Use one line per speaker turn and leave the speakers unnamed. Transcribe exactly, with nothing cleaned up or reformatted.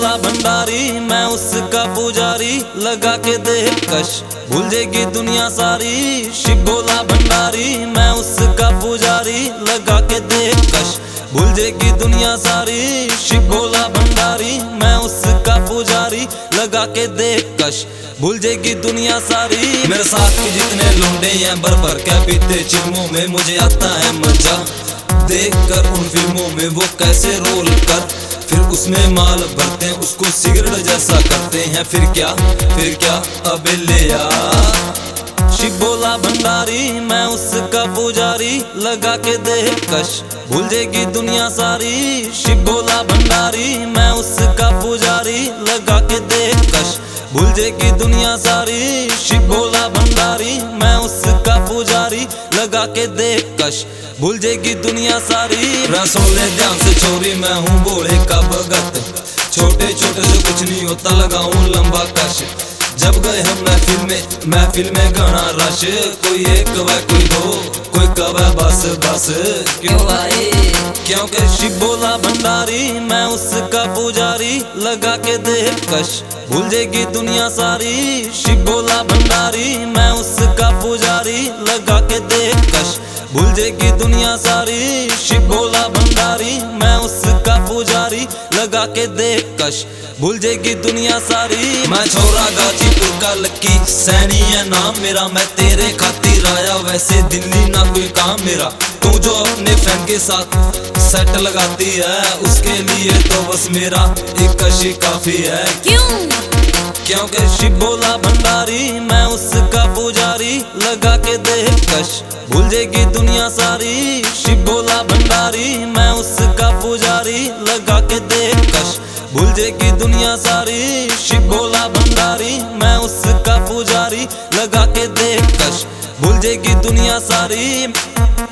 भोला भंडारी मैं उसका पुजारी, लगा के देख कश भूल जाएगी दुनिया सारी। शिव भोला भंडारी मैं उसका पुजारी, लगा के देख कश भूल जाएगी दुनिया सारी। शिव भोला भंडारी मैं उसका पुजारी, लगा के देख कश भूल जाएगी दुनिया सारी। मेरे साथ के जितने लौंडे हैं भर भर के पीते चिलमों में, मुझे आता है मजा देख कर उन फिल्मों में वो कैसे रोल कर फिर उसमें माल भरते हैं, उसको सिगरेट जैसा करते हैं। फिर क्या फिर क्या अबे ले आ। शिव भोला भंडारी मैं उसका पुजारी, लगा के देख कश भूल जाएगी दुनिया सारी। शिव भोला भंडारी मैं उसका पुजारी, लगा के देख कश भूल जाएगी दुनिया सारी। शिव भोला भंडारी मैं उसका पुजारी, लगा के देख कश भूल जाएगी दुनिया सारी। रसोले ध्यान से चोरी मैं हूँ भोले का भगत, छोटे छोटे से कुछ नहीं होता लगाऊं लंबा कश। जब गए हम महफिल में महफिल में गाना रश, कोई एक व कोई दो कोई कवा बस बस क्यों आए क्योंकि शिव भोला भंडारी मैं उसका पुजारी, लगा के देख कश भूल जाएगी दुनिया सारी। शिव भोला भंडारी मैं उसका पुजारी, लगा के देख कश भूल जाएगी दुनिया सारी। शिव भोला भंडारी मैं उसका पुजारी, लगा के देख कश भूल जाएगी दुनिया सारी। मैं छोरा गाजीपुर का लकी सैनी है नाम मेरा, मैं तेरे खातिर आया वैसे दिल्ली ना कोई काम मेरा। तू जो अपने फ्रेंड के साथ सेट लगाती है उसके लिए तो बस मेरा एक कश काफी है।
क्यों
क्योंकि शिव भोला भंडारी मैं उसका पुजारी, लगा के देख कश भूल जाएगी दुनिया सारी। शिव भोला भंडारी मैं उसका पुजारी, लगा के देख कश भूल जाएगी दुनिया सारी। शिव भोला भंडारी मैं उसका पुजारी, लगा के देख कश भूल जाएगी दुनिया सारी।